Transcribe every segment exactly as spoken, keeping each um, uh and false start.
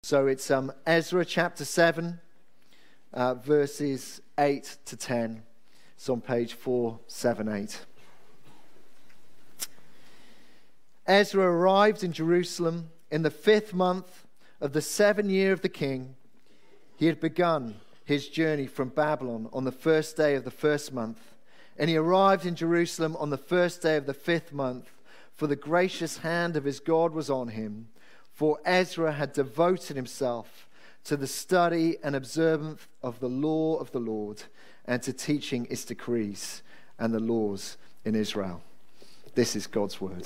So it's um, Ezra chapter seven, uh, verses eight to ten. It's on page four seventy-eight. Ezra arrived in Jerusalem in the fifth month of the seventh year of the king. He had begun his journey from Babylon on the first day of the first month, and he arrived in Jerusalem on the first day of the fifth month, for the gracious hand of his God was on him. For Ezra had devoted himself to the study and observance of the law of the Lord, and to teaching its decrees and the laws in Israel. This is God's word.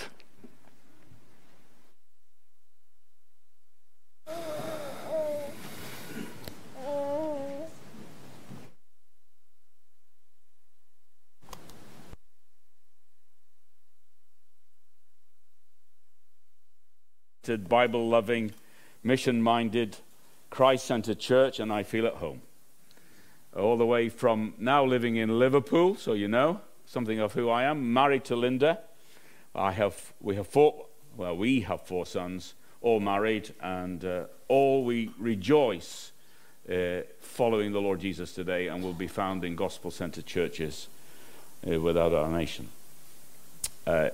Bible-loving, mission-minded, Christ-centered church, and I feel at home. All the way from now living in Liverpool, so you know something of who I am, married to Linda. I have, we have four, well, we have four sons, all married, and uh, all we rejoice uh, following the Lord Jesus today, and will be found in gospel-centered churches uh, without our nation. Uh,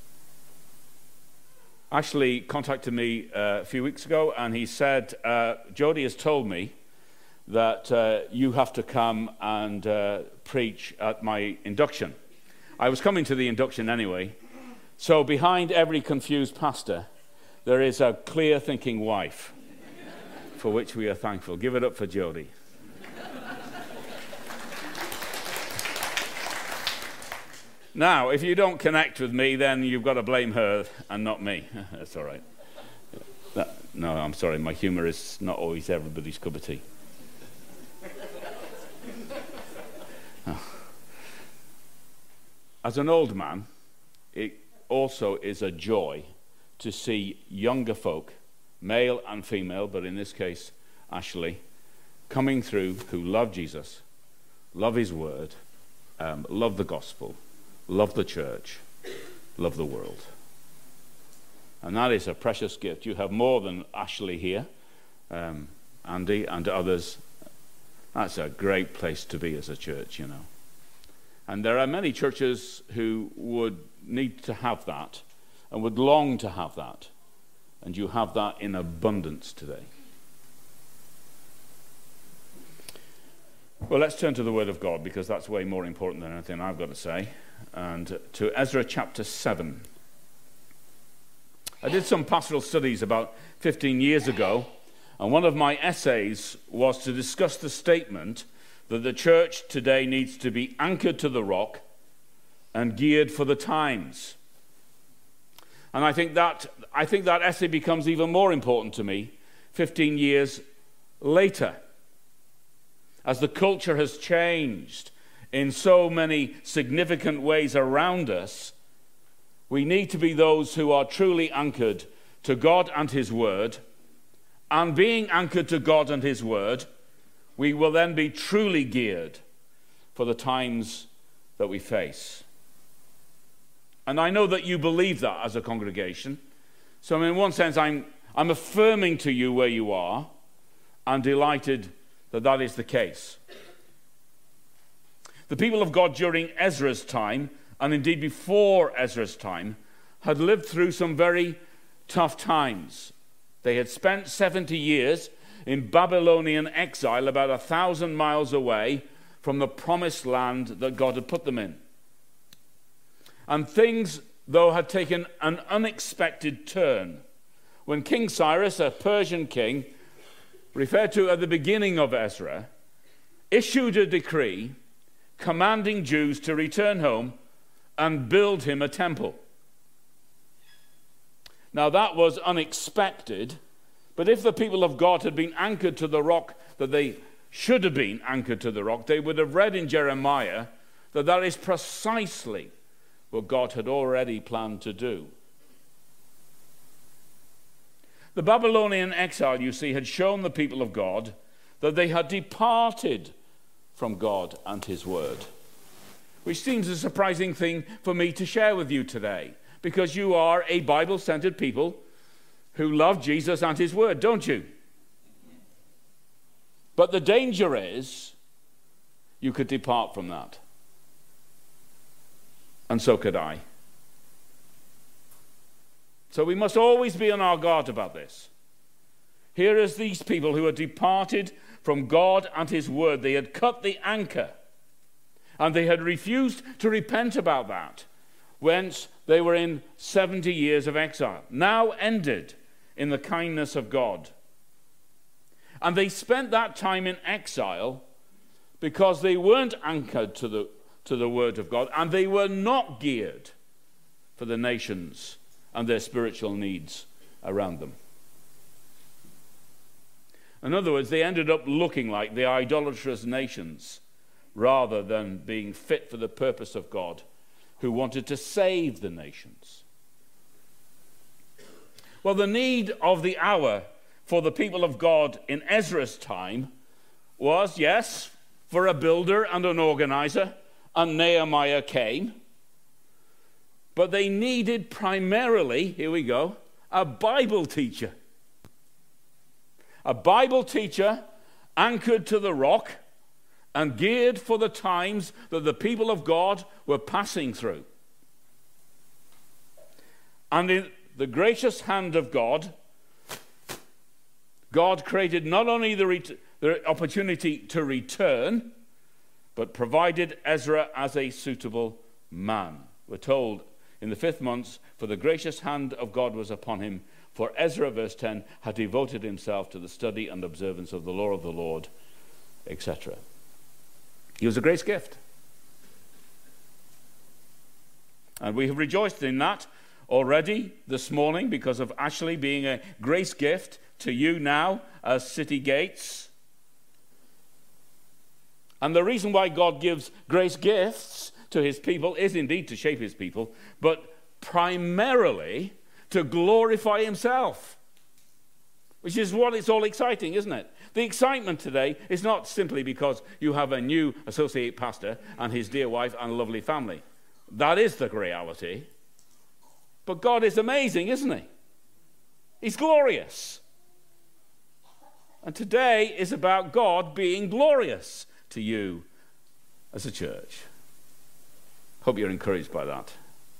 Ashley contacted me uh, a few weeks ago, and he said, uh, Jody has told me that uh, you have to come and uh, preach at my induction. I was coming to the induction anyway. So behind every confused pastor, there is a clear-thinking wife, for which we are thankful. Give it up for Jody. Now, if you don't connect with me, then you've got to blame her and not me. That's all right. That, no, I'm sorry. My humour is not always everybody's cup of tea. Oh. As an old man, it also is a joy to see younger folk, male and female, but in this case, Ashley, coming through who love Jesus, love his word, um, love the gospel, love the church, love the world. And that is a precious gift. You have more than Ashley here, um, Andy and others. That's a great place to be as a church, you know. And there are many churches who would need to have that and would long to have that. And you have that in abundance today. Well, let's turn to the Word of God, because that's way more important than anything I've got to say. And to Ezra chapter seven. I did some pastoral studies about fifteen years ago, and one of my essays was to discuss the statement that the church today needs to be anchored to the rock and geared for the times. And I think that I think that essay becomes even more important to me fifteen years later, as the culture has changed in so many significant ways around us. We need to be those who are truly anchored to God and his word. And being anchored to God and his word, we will then be truly geared for the times that we face. And I know that you believe that as a congregation. So in one sense, I'm, I'm affirming to you where you are, and delighted that that is the case. The people of God during Ezra's time, and indeed before Ezra's time, had lived through some very tough times. They had spent seventy years in Babylonian exile, about a thousand miles away from the promised land that God had put them in. And things, though, had taken an unexpected turn when King Cyrus, a Persian king, referred to at the beginning of Ezra, issued a decree commanding Jews to return home and build him a temple. Now that was unexpected, but if the people of God had been anchored to the rock that they should have been anchored to the rock, they would have read in Jeremiah that that is precisely what God had already planned to do. The Babylonian exile, you see, had shown the people of God that they had departed from God and his word, which seems a surprising thing for me to share with you today, because you are a Bible-centered people who love Jesus and his word, don't you? But the danger is you could depart from that. And so could I. So we must always be on our guard about this. Here is these people who had departed from God and his word. They had cut the anchor. And they had refused to repent about that. Whence they were in seventy years of exile. Now ended in the kindness of God. And they spent that time in exile because they weren't anchored to the, to the word of God, and they were not geared for the nations and their spiritual needs around them. In other words, they ended up looking like the idolatrous nations rather than being fit for the purpose of God, who wanted to save the nations. Well, the need of the hour for the people of God in Ezra's time was, yes, for a builder and an organizer, and Nehemiah came. But they needed primarily, here we go, a Bible teacher. A Bible teacher anchored to the rock and geared for the times that the people of God were passing through. And in the gracious hand of God, God created not only the, ret- the opportunity to return, but provided Ezra as a suitable man. We're told in the fifth month, for the gracious hand of God was upon him, for Ezra, verse ten, had devoted himself to the study and observance of the law of the Lord, et cetera. He was a grace gift. And we have rejoiced in that already this morning because of Ashley being a grace gift to you now as City Gates. And the reason why God gives grace gifts to his people is indeed to shape his people, but primarily to glorify himself, which is what it's all exciting, isn't it? The excitement today is not simply because you have a new associate pastor and his dear wife and lovely family. That is the reality. But God is amazing, isn't he? He's glorious. And today is about God being glorious to you as a church. Hope you're encouraged by that.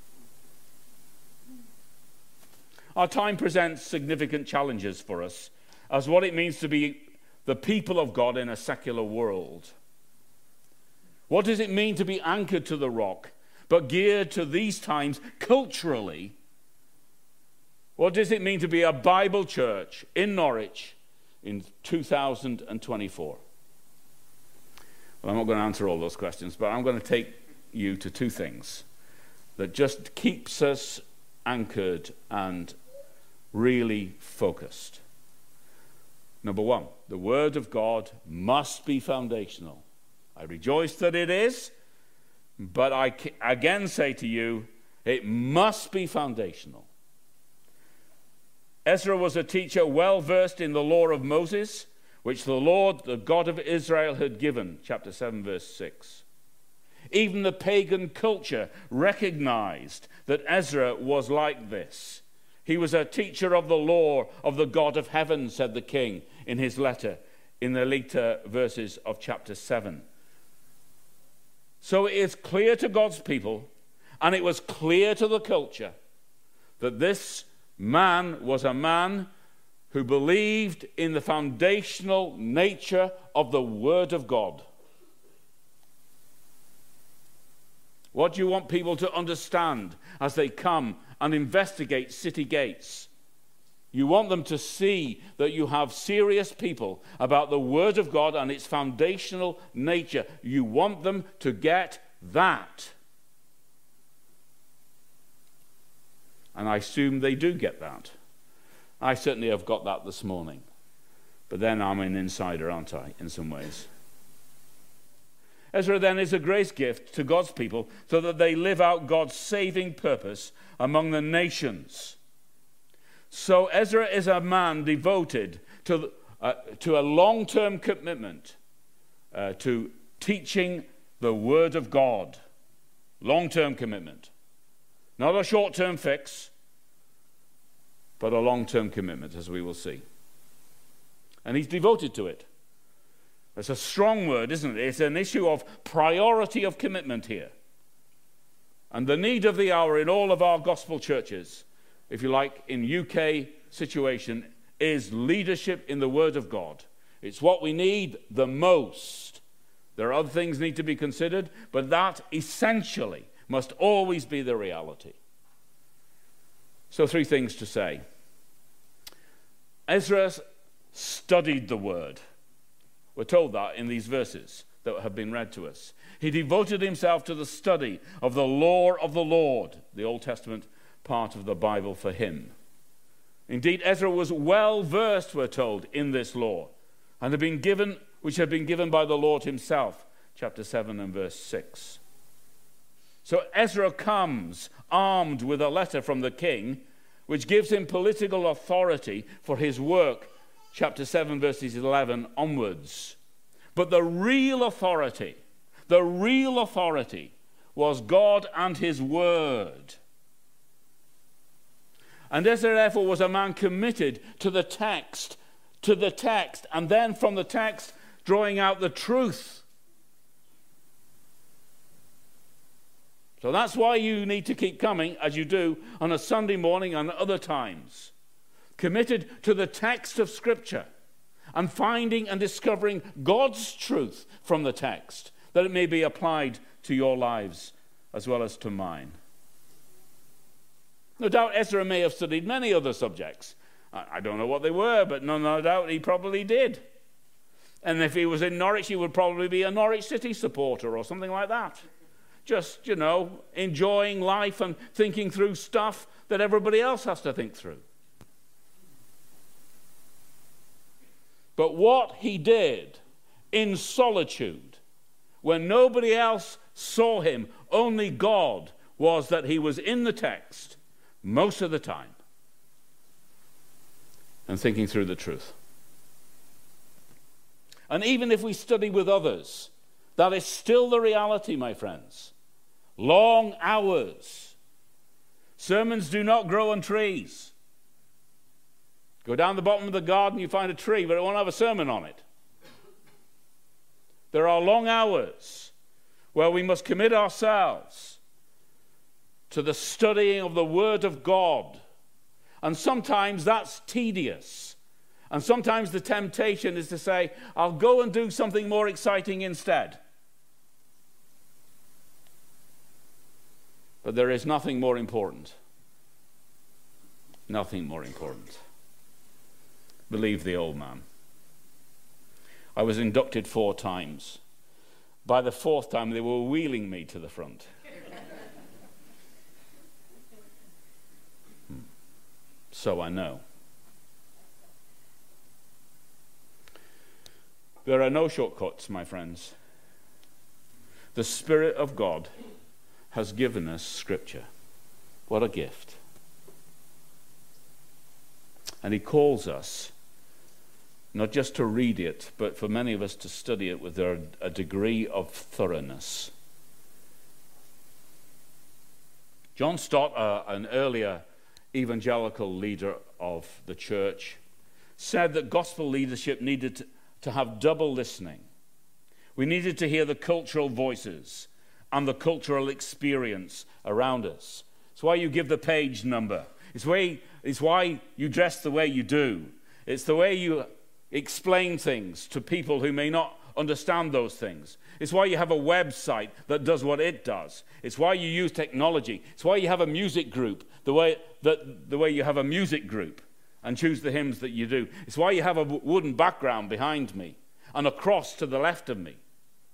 Our time presents significant challenges for us as what it means to be the people of God in a secular world. What does it mean to be anchored to the rock, but geared to these times culturally? What does it mean to be a Bible church in Norwich in two thousand twenty-four? Well, I'm not going to answer all those questions, but I'm going to take you to two things that just keeps us anchored and really focused. Number one, the Word of God must be foundational. I rejoice that it is, but I again say to you, it must be foundational. Ezra was a teacher well versed in the law of Moses, which the Lord, the God of Israel, had given, chapter seven, verse six. Even the pagan culture recognized that Ezra was like this. He was a teacher of the law of the God of heaven, said the king in his letter in the later verses of chapter seven. So it is clear to God's people, and it was clear to the culture, that this man was a man who believed in the foundational nature of the Word of God. What do you want people to understand as they come and investigate City Gates? You want them to see that you have serious people about the Word of God and its foundational nature. You want them to get that. And I assume they do get that. I certainly have got that this morning. But then I'm an insider, aren't I, in some ways? Ezra then is a grace gift to God's people so that they live out God's saving purpose among the nations. So Ezra is a man devoted to, uh, to a long-term commitment uh, to teaching the Word of God. Long-term commitment. Not a short-term fix, but a long-term commitment, as we will see. And he's devoted to it. It's a strong word, isn't it? It's an issue of priority of commitment here. And the need of the hour in all of our gospel churches, if you like, in U K situation, is leadership in the Word of God. It's what we need the most. There are other things need to be considered, but that essentially must always be the reality. So three things to say. Ezra studied the Word. We're told that in these verses that have been read to us. He devoted himself to the study of the law of the Lord, the Old Testament part of the Bible for him. Indeed, Ezra was well versed, we're told, in this law, and had been given, which had been given by the Lord himself, chapter seven and verse six. So Ezra comes armed with a letter from the king, which gives him political authority for his work, chapter seven, verses eleven onwards. But the real authority, the real authority was God and his word. And Ezra, therefore, was a man committed to the text, to the text, and then from the text drawing out the truth. So that's why you need to keep coming, as you do on a Sunday morning and other times. Committed to the text of Scripture and finding and discovering God's truth from the text, that it may be applied to your lives as well as to mine. No doubt Ezra may have studied many other subjects. I don't know what they were, but no, no doubt he probably did. And if he was in Norwich, he would probably be a Norwich City supporter or something like that. Just, you know, enjoying life and thinking through stuff that everybody else has to think through. But what he did in solitude, when nobody else saw him, only God, was that he was in the text most of the time and thinking through the truth. And even if we study with others, that is still the reality, my friends. Long hours. Sermons do not grow on trees. Go down the bottom of the garden, you find a tree, but it won't have a sermon on it. There are long hours where we must commit ourselves to the studying of the Word of God. And sometimes that's tedious. And sometimes the temptation is to say, I'll go and do something more exciting instead. But there is nothing more important. Nothing more important. Believe the old man. I was inducted four times. By the fourth time, they were wheeling me to the front. hmm. So I know. There are no shortcuts, my friends. The Spirit of God has given us Scripture. What a gift. And he calls us not just to read it, but for many of us to study it with a, a degree of thoroughness. John Stott, uh, an earlier evangelical leader of the church, said that gospel leadership needed to, to have double listening. We needed to hear the cultural voices and the cultural experience around us. It's why you give the page number. It's why, it's why you dress the way you do. It's the way you explain things to people who may not understand those things. It's why you have a website that does what it does. It's why you use technology. It's why you have a music group, the way that the way you have a music group and choose the hymns that you do. It's why you have a wooden background behind me and a cross to the left of me.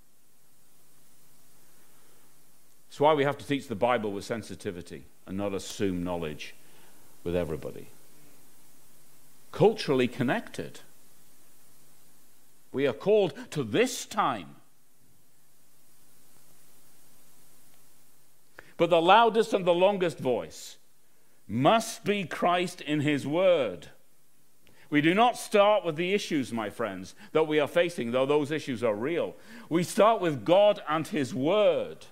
It's why we have to teach the Bible with sensitivity and not assume knowledge with everybody. Culturally connected. We are called to this time. But the loudest and the longest voice must be Christ in his word. We do not start with the issues, my friends, that we are facing, though those issues are real. We start with God and his word.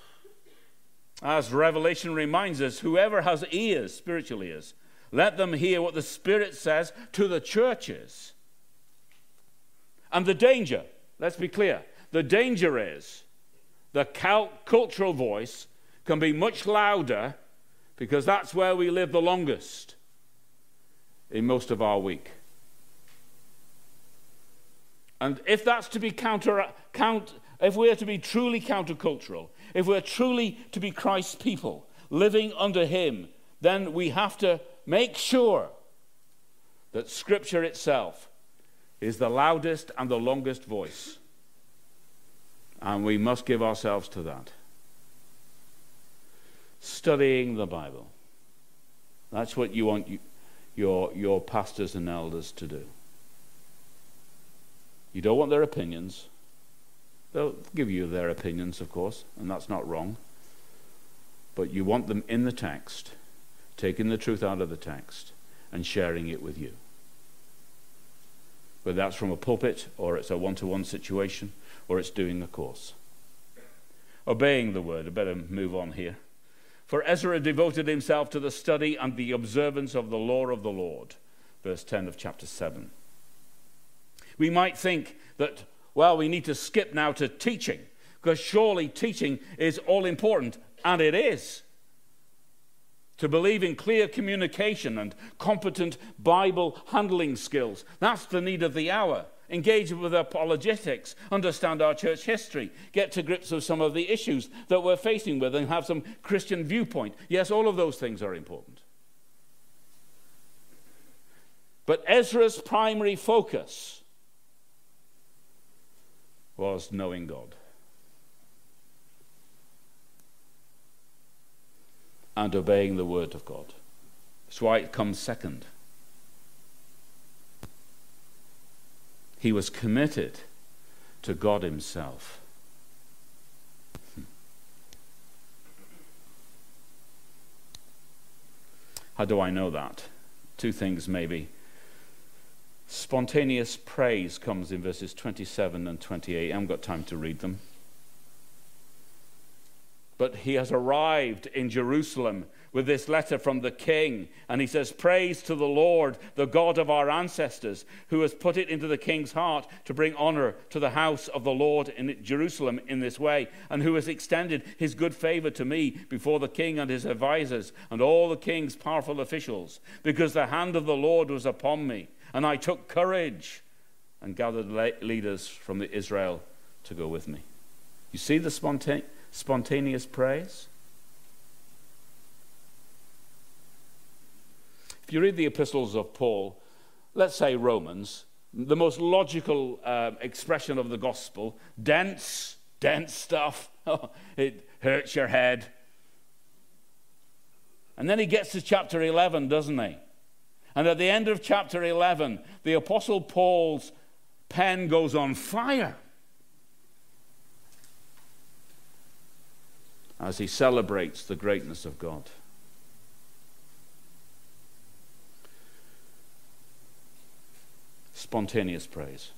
As Revelation reminds us, whoever has ears, spiritual ears, let them hear what the Spirit says to the churches. And the danger, let's be clear. The danger is the cultural voice can be much louder because that's where we live the longest in most of our week. And if that's to be counter, count, if we're to be truly countercultural, if we're truly to be Christ's people, living under him, then we have to make sure that Scripture itself is the loudest and the longest voice. And we must give ourselves to that. Studying the Bible. That's what you want you, your, your pastors and elders to do. You don't want their opinions. They'll give you their opinions, of course, and that's not wrong. But you want them in the text, taking the truth out of the text and sharing it with you. Whether that's from a pulpit, or it's a one-to-one situation, or it's doing a course. Obeying the word. I better move on here. For Ezra devoted himself to the study and the observance of the law of the Lord. Verse ten of chapter seven. We might think that, well, we need to skip now to teaching, because surely teaching is all important, and it is. To believe in clear communication and competent Bible handling skills. That's the need of the hour. Engage with apologetics, understand our church history, get to grips with some of the issues that we're facing with and have some Christian viewpoint. Yes, all of those things are important. But Ezra's primary focus was knowing God. And obeying the word of God. That's why it comes second. He was committed to God himself. How do I know that? Two things maybe. Spontaneous praise comes in verses twenty-seven and twenty-eight. I haven't got time to read them. But he has arrived in Jerusalem with this letter from the king. And he says, praise to the Lord, the God of our ancestors, who has put it into the king's heart to bring honor to the house of the Lord in Jerusalem in this way, and who has extended his good favor to me before the king and his advisors and all the king's powerful officials, because the hand of the Lord was upon me. And I took courage and gathered leaders from the Israel to go with me. You see the spontane Spontaneous praise. If you read the epistles of Paul, let's say Romans, the most logical uh, expression of the gospel, dense, dense stuff. It hurts your head. And then he gets to chapter eleven, doesn't he? And at the end of chapter eleven, the apostle Paul's pen goes on fire as he celebrates the greatness of God. Spontaneous praise.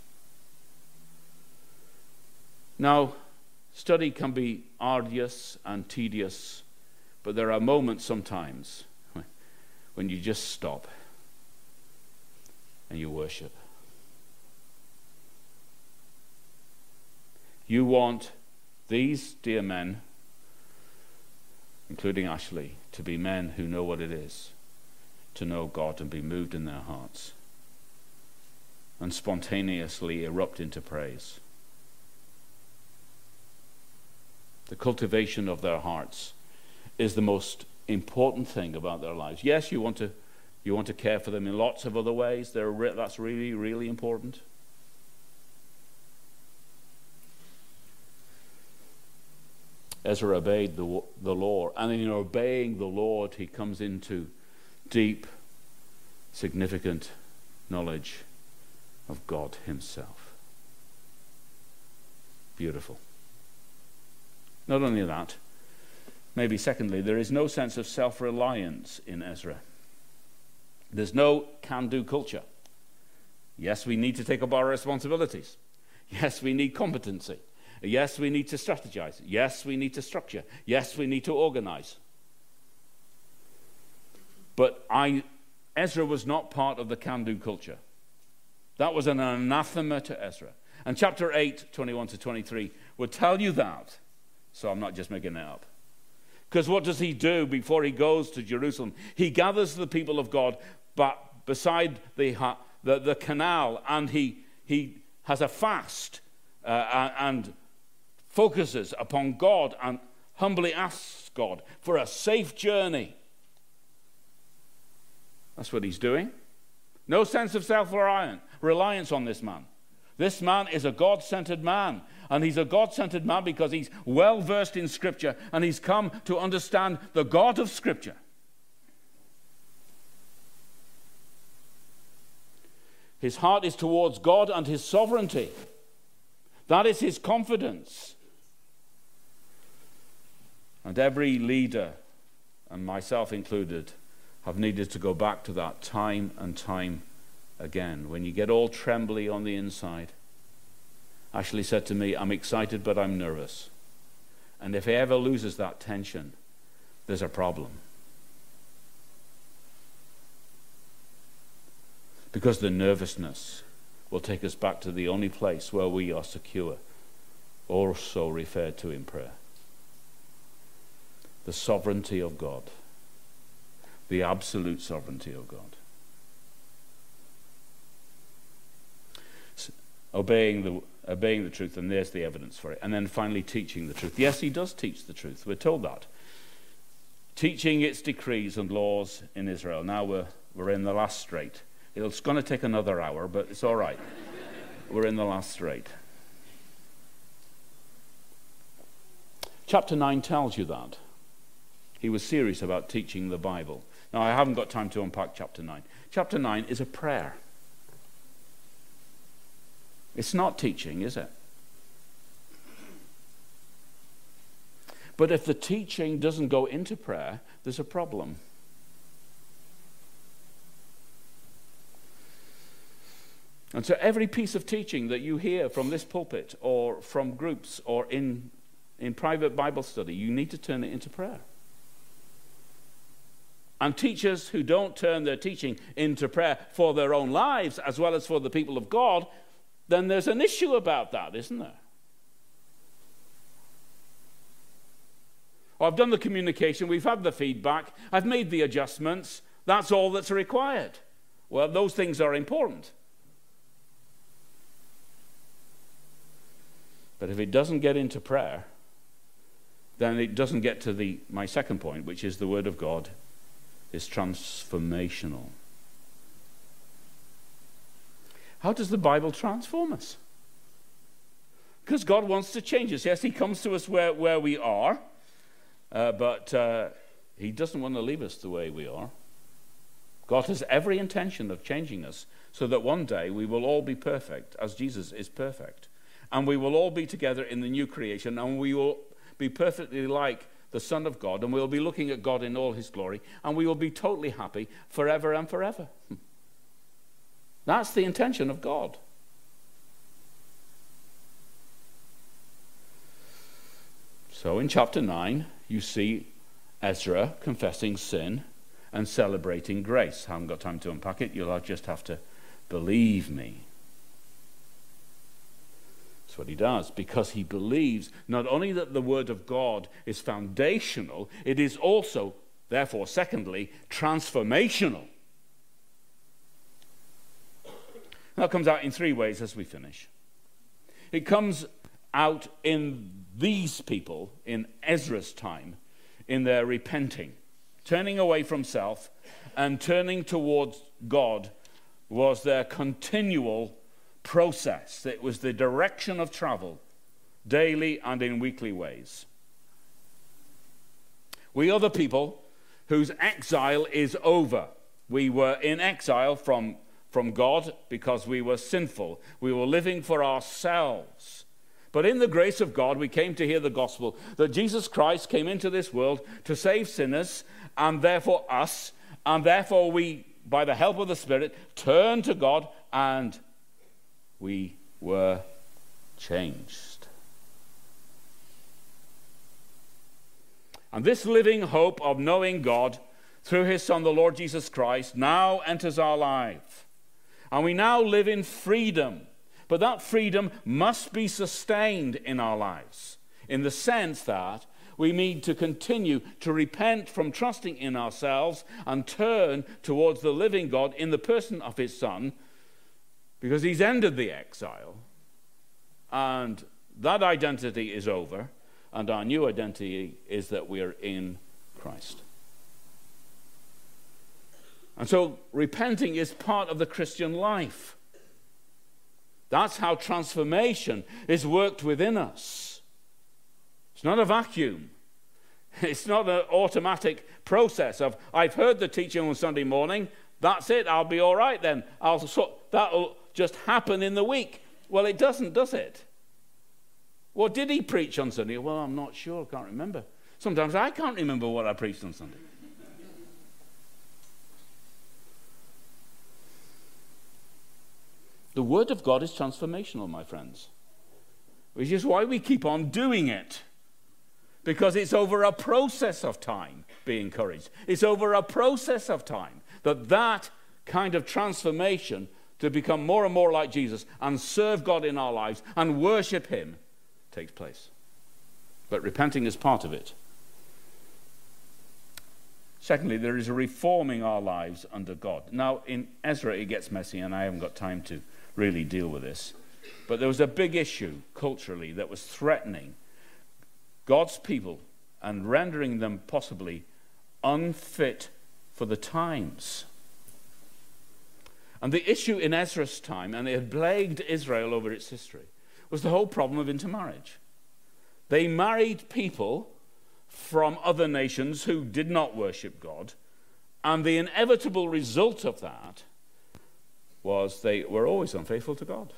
Now, study can be arduous and tedious, but there are moments sometimes when you just stop and you worship. You want these dear men, including Ashley, to be men who know what it is to know God and be moved in their hearts and spontaneously erupt into praise. The cultivation of their hearts is the most important thing about their lives. Yes, you want to you want to care for them in lots of other ways. They're re- that's really, really important. Ezra obeyed the, the law, and in obeying the Lord, he comes into deep, significant knowledge of God himself. Beautiful. Not only that, maybe secondly, there is no sense of self-reliance in Ezra. There's no can-do culture. Yes, we need to take up our responsibilities. Yes, we need competency. Yes, we need to strategize. Yes, we need to structure. Yes, we need to organize. But I, Ezra was not part of the can-do culture. That was an anathema to Ezra. And chapter eight, twenty-one to twenty-three, will tell you that. So I'm not just making it up. Because what does he do before he goes to Jerusalem? He gathers the people of God but beside the, the, the canal, and he, he has a fast uh, and focuses upon God and humbly asks God for a safe journey. That's what he's doing. No sense of self-reliance on this man. This man is a God-centered man. And he's a God-centered man because he's well-versed in Scripture and he's come to understand the God of Scripture. His heart is towards God and his sovereignty. That is his confidence. And every leader, and myself included, have needed to go back to that time and time again. When you get all trembly on the inside. Ashley said to me, I'm excited but I'm nervous. And if he ever loses that tension, there's a problem. Because the nervousness will take us back to the only place where we are secure, also referred to in prayer. The sovereignty of God. The absolute sovereignty of God. So, obeying the obeying the truth, and there's the evidence for it. And then finally teaching the truth. Yes, he does teach the truth. We're told that. Teaching its decrees and laws in Israel. Now we're we're in the last strait. It's going to take another hour, but it's all right. We're in the last strait. Chapter nine tells you that. He was serious about teaching the Bible. Now, I haven't got time to unpack chapter nine. Chapter nine is a prayer. It's not teaching, is it? But if the teaching doesn't go into prayer, there's a problem. And so every piece of teaching that you hear from this pulpit or from groups or in, in private Bible study, you need to turn it into prayer. And teachers who don't turn their teaching into prayer for their own lives as well as for the people of God, then there's an issue about that, isn't there? Well, I've done the communication, we've had the feedback, I've made the adjustments, that's all that's required. Well, those things are important. But if it doesn't get into prayer, then it doesn't get to the my second point, which is the Word of God is transformational. How does the Bible transform us? Because God wants to change us. Yes, he comes to us where, where we are, uh, but uh, he doesn't want to leave us the way we are. God has every intention of changing us so that one day we will all be perfect as Jesus is perfect. And we will all be together in the new creation, and we will be perfectly like the Son of God, and we'll be looking at God in all his glory, and we will be totally happy forever and forever. That's the intention of God. So in chapter nine, you see Ezra confessing sin and celebrating grace. I haven't got time to unpack it. You'll just have to believe me. That's what he does, because he believes not only that the Word of God is foundational, it is also, therefore, secondly, transformational. That comes out in three ways as we finish. It comes out in these people, in Ezra's time, in their repenting. Turning away from self and turning towards God was their continual process. It was the direction of travel, daily and in weekly ways. We are the people whose exile is over. We were in exile from, from God because we were sinful. We were living for ourselves. But in the grace of God, we came to hear the gospel that Jesus Christ came into this world to save sinners, and therefore us, and therefore we, by the help of the Spirit, turn to God, and we were changed. And this living hope of knowing God through his Son, the Lord Jesus Christ, now enters our life. And we now live in freedom. But that freedom must be sustained in our lives, in the sense that we need to continue to repent from trusting in ourselves and turn towards the living God in the person of his Son, because he's ended the exile, and that identity is over, and our new identity is that we are in Christ. And so repenting is part of the Christian life. That's how transformation is worked within us. It's not a vacuum. It's not an automatic process of, I've heard the teaching on Sunday morning, that's it, I'll be all right then. I'll so, that'll just happen in the week. Well, it doesn't, does it? What did he preach on Sunday? Well, I'm not sure, I can't remember. Sometimes I can't remember what I preached on Sunday. The Word of God is transformational, my friends, which is why we keep on doing it, because it's over a process of time, be encouraged. It's over a process of time that that kind of transformation to become more and more like Jesus and serve God in our lives and worship him takes place. But repenting is part of it. Secondly, there is a reforming our lives under God. Now, in Ezra, it gets messy, and I haven't got time to really deal with this. But there was a big issue culturally that was threatening God's people and rendering them possibly unfit for the times. And the issue in Ezra's time, and it had plagued Israel over its history, was the whole problem of intermarriage. They married people from other nations who did not worship God, and the inevitable result of that was they were always unfaithful to God.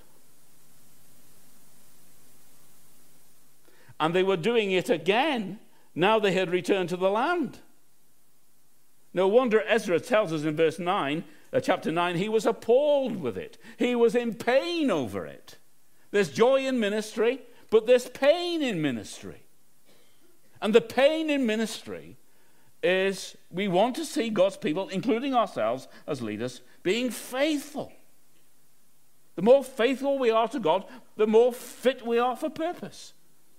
And they were doing it again now they had returned to the land. No wonder Ezra tells us in verse nine, uh, chapter nine, he was appalled with it. He was in pain over it. There's joy in ministry, but there's pain in ministry. And the pain in ministry is we want to see God's people, including ourselves as leaders, being faithful. The more faithful we are to God, the more fit we are for purpose.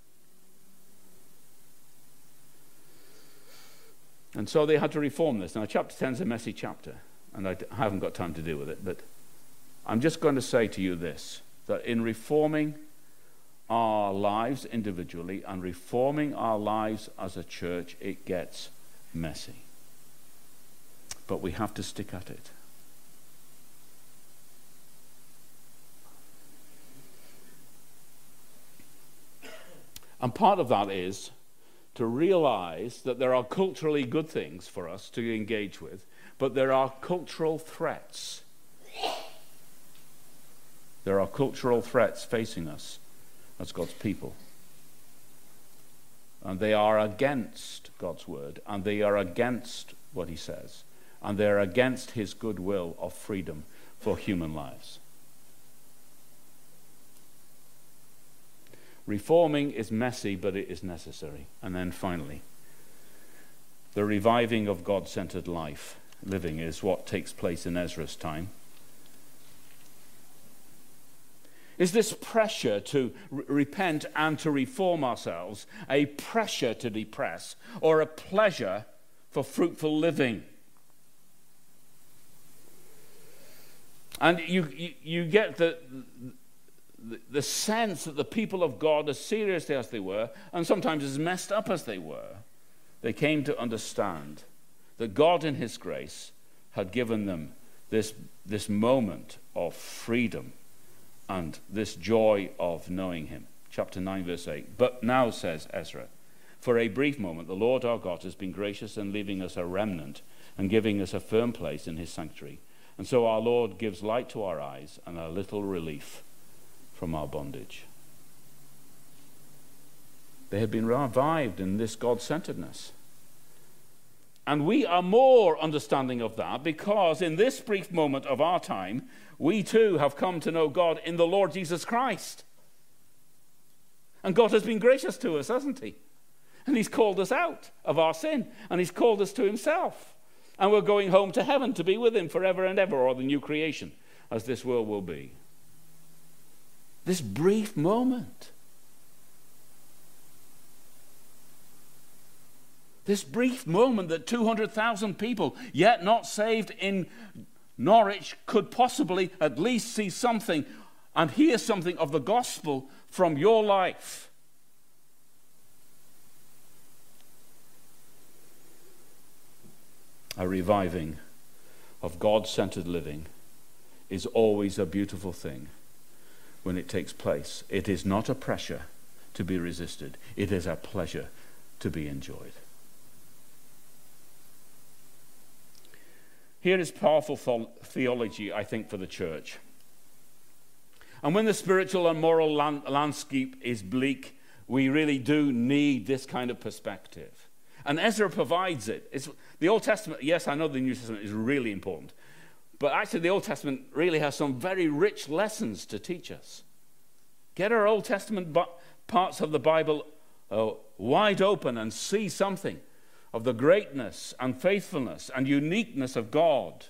And so they had to reform this. Now, chapter ten is a messy chapter, and I haven't got time to deal with it, but I'm just going to say to you this, that in reforming our lives individually and reforming our lives as a church, it gets messy. But we have to stick at it. And part of that is to realize that there are culturally good things for us to engage with, but there are cultural threats. There are cultural threats facing us as God's people. And they are against God's word, and they are against what he says, and they are against his goodwill of freedom for human lives. Reforming is messy, but it is necessary. And then finally, the reviving of God-centered life living is what takes place in Ezra's time. Is this pressure to re- repent and to reform ourselves a pressure to depress or a pleasure for fruitful living? And you, you, you get the... The, the sense that the people of God, as seriously as they were, and sometimes as messed up as they were, they came to understand that God in his grace had given them this, this moment of freedom and this joy of knowing him. Chapter nine, verse eight. But now, says Ezra, for a brief moment, the Lord our God has been gracious in leaving us a remnant and giving us a firm place in his sanctuary. And so our Lord gives light to our eyes and a little relief from our bondage. They had been revived in this God-centeredness. And we are more understanding of that because in this brief moment of our time, we too have come to know God in the Lord Jesus Christ. And God has been gracious to us, hasn't he? And he's called us out of our sin, and he's called us to himself. And we're going home to heaven to be with him forever and ever, or the new creation, as this world will be. This brief moment. This brief moment that two hundred thousand people, yet not saved in Norwich, could possibly at least see something and hear something of the gospel from your life. A reviving of God-centered living is always a beautiful thing when it takes place. It is not a pressure to be resisted. It is a pleasure to be enjoyed. Here is powerful theology, I think, for the church. And when the spiritual and moral land- landscape is bleak, we really do need this kind of perspective. And Ezra provides it. It's, the Old Testament, yes, I know the New Testament is really important, but actually the Old Testament really has some very rich lessons to teach us. Get our Old Testament bu- parts of the Bible uh, wide open and see something of the greatness and faithfulness and uniqueness of God.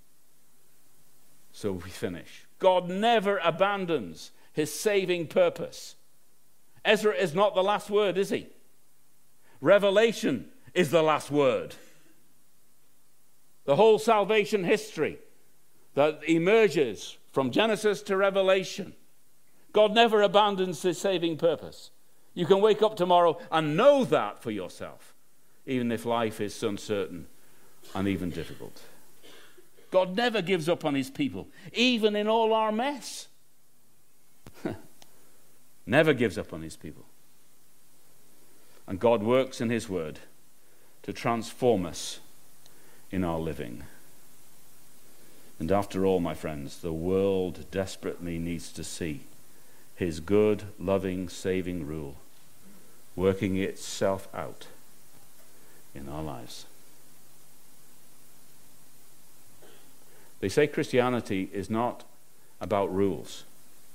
So we finish. God never abandons his saving purpose. Ezra is not the last word, is he? Revelation is the last word. The whole salvation history that emerges from Genesis to Revelation. God never abandons his saving purpose. You can wake up tomorrow and know that for yourself, even if life is uncertain and even difficult. God never gives up on his people, even in all our mess. Never gives up on his people. And God works in his word to transform us in our living. And after all, my friends, the world desperately needs to see his good, loving, saving rule working itself out in our lives. They say Christianity is not about rules.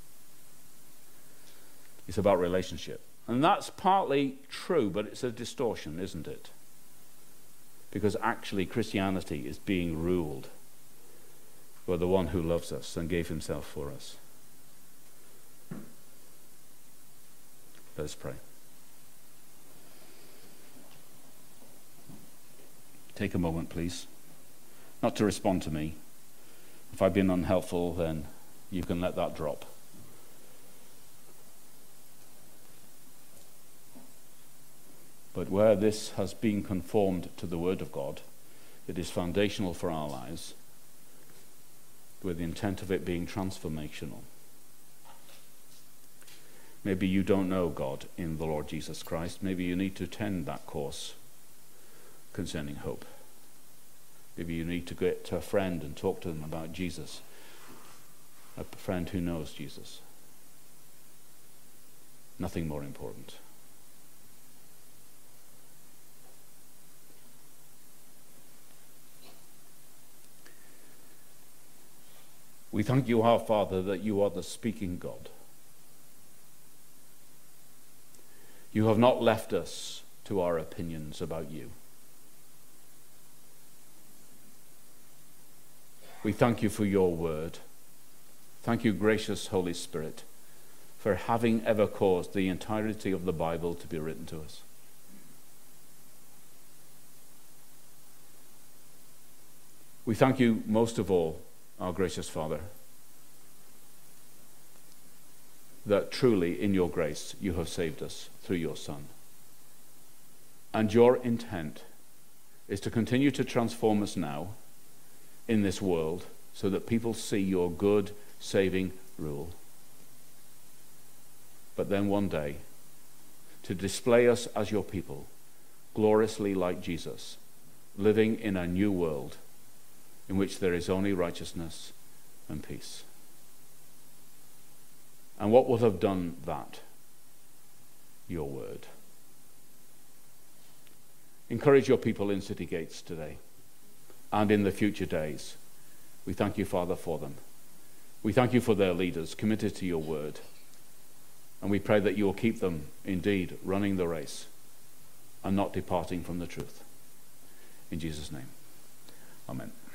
It's about relationship. And that's partly true, but it's a distortion, isn't it? Because actually Christianity is being ruled by the one who loves us and gave himself for us. Let us pray. Take a moment, please. Not to respond to me. If I've been unhelpful, then you can let that drop. But where this has been conformed to the Word of God, it is foundational for our lives, with the intent of it being transformational. Maybe you don't know God in the Lord Jesus Christ. Maybe you need to attend that course concerning hope. Maybe you need to get to a friend and talk to them about Jesus, a friend who knows Jesus. Nothing more important. We thank you, our Father, that you are the speaking God. You have not left us to our opinions about you. We thank you for your word. Thank you, gracious Holy Spirit, for having ever caused the entirety of the Bible to be written to us. We thank you most of all, our gracious Father, that truly in your grace you have saved us through your Son. And your intent is to continue to transform us now in this world so that people see your good, saving rule. But then one day, to display us as your people, gloriously like Jesus, living in a new world in which there is only righteousness and peace. And what would have done that? Your word. Encourage your people in City Gates today and in the future days. We thank you, Father, for them. We thank you for their leaders committed to your word. And we pray that you will keep them indeed running the race and not departing from the truth. In Jesus' name, amen.